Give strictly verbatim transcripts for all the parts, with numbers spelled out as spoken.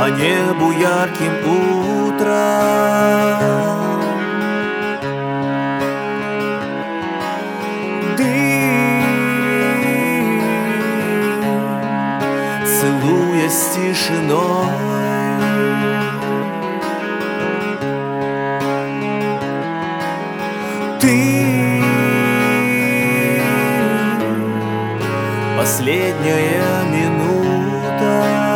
по небу ярким утром. Дым, целуя с тишиной. Ты последняя минута.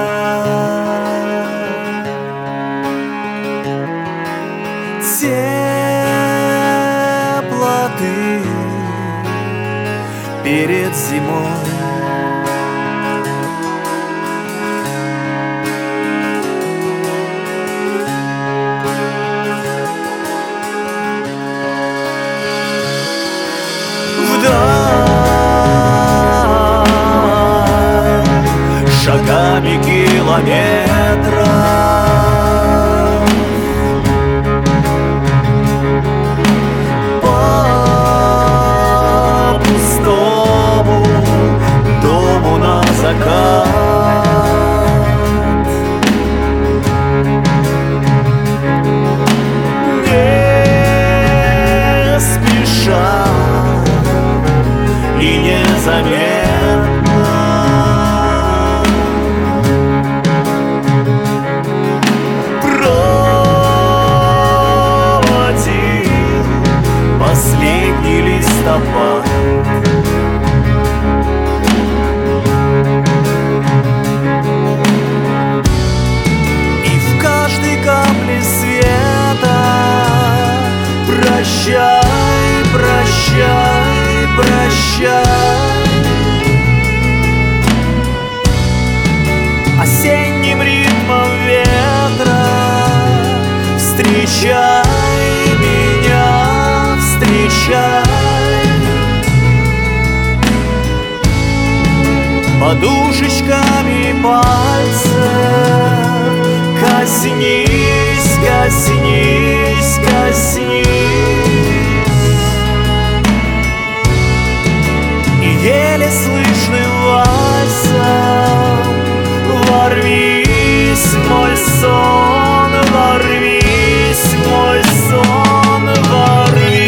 Теплоты перед зимой. Вдаль шагами километра по пустому дому на закат. Не спеша и незаметно проводил последний листопад. И в каждой капле света прощай, прощай, прощай. Осенним ритмом ветра встречай меня, встречай. Подушечками пальцев коснись, коснись, коснись. И еле слышным вальсом ворвись в мой сон, ворвись в мой сон, ворвись.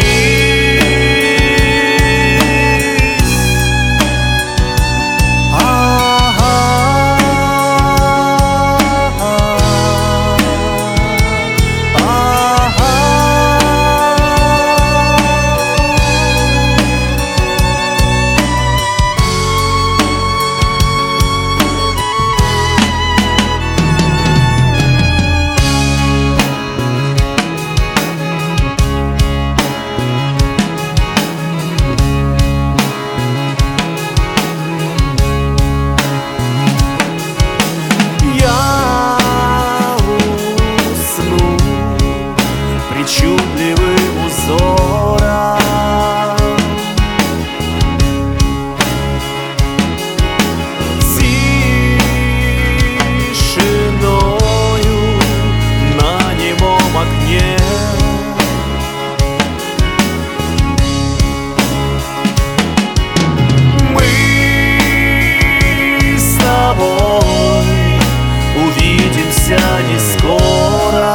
Причудливым узором тишиною на немом окне. Мы с тобой увидимся не скоро.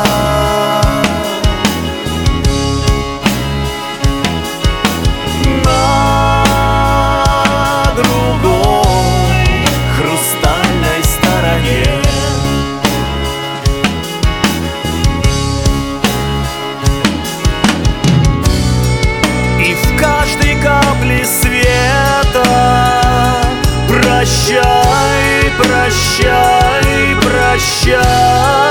Света прощай, прощай, прощай.